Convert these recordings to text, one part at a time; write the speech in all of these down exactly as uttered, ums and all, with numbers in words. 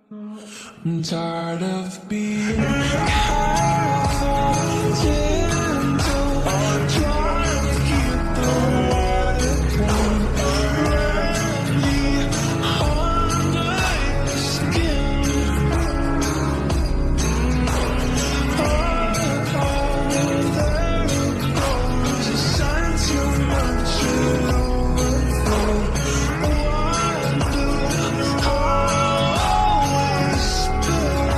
I'm tired of being careful, gentle, trying to keep the water warm. Ready under your skin. Oh, oh, there it goes. You sign too much, it overflow. Why do I always spill?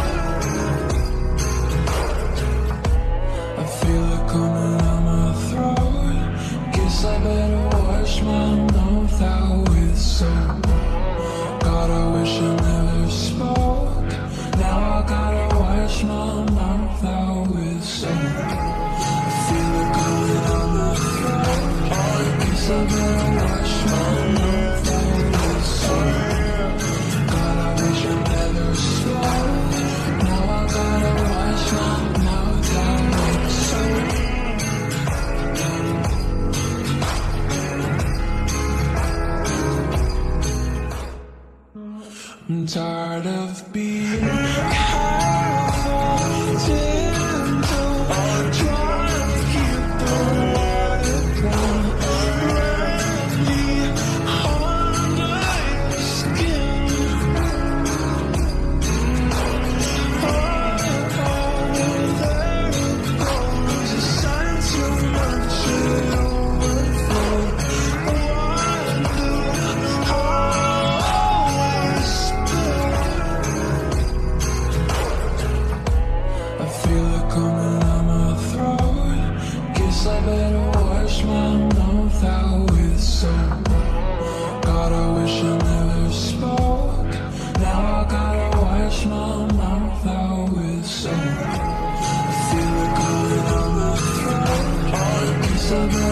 I feel it coming out my throat. Guess I better wash my mouth out with soap. God, I wish I never spoke. Now I gotta wash my mouth out with soap. I feel it coming out my throat. Guess I better wash my mouth out with soap. God, I wish I never spoke. Now I gotta wash my mouth out with soap. I'm tired of being careful, gentle, trying to keep the water warm. Ready under your skin. Oh, oh, there it goes. You sign too much, it overflow. Why do I always spill? I feel it coming out my throat. Guess I better wash my mouth out with soap. God, I wish I never spoke. Now I gotta wash my mouth out with soap. I feel it coming out my throat. Guess I better